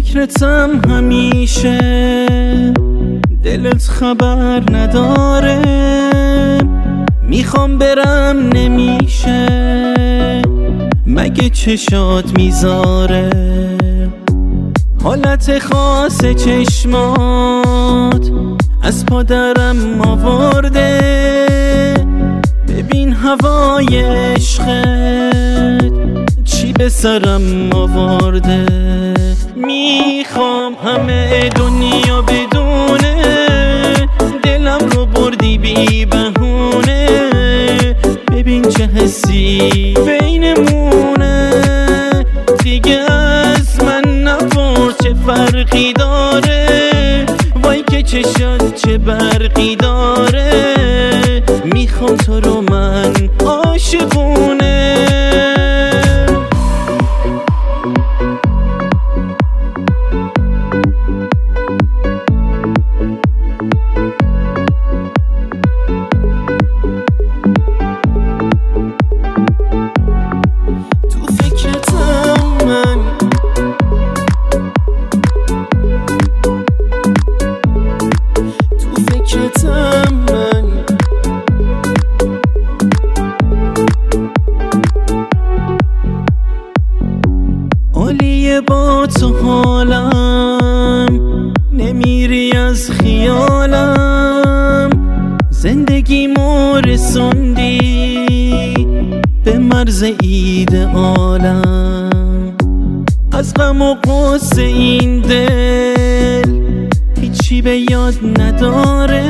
فکرتم همیشه، دلت خبر نداره. میخوام برم نمیشه، مگه چشات میذاره؟ حالت خاص چشمات از پادرم آورده. ببین هوای عشقت چی به سرم آورده. میخوام همه دنیا بدونه دلم رو بردی بی بهونه. ببین چه حسی بینمونه، دیگه از من نپرس چه فرقی داره. وای که چشات چه برقی داره. میخوام تو رو من عاشقونه. عالیه با تو حالم، نمیری از خیالم. زندگیمو رسوندی به مرز ایده‌آلم. از غم و غصه این دل هیچی به یاد نداره.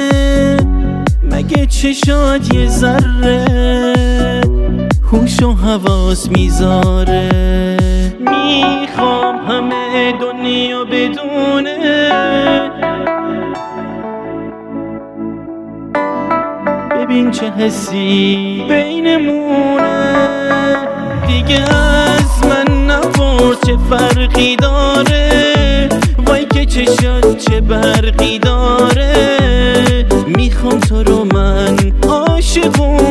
مگه چشات یه ذره هوش و حواس میذاره؟ میخوام همه دنیا بدونه ببین چه حسی بینمونه. دیگه از من نپرس چه فرقی داره. وای که چشات چه برقی داره. میخوام تو رو من عاشقونه.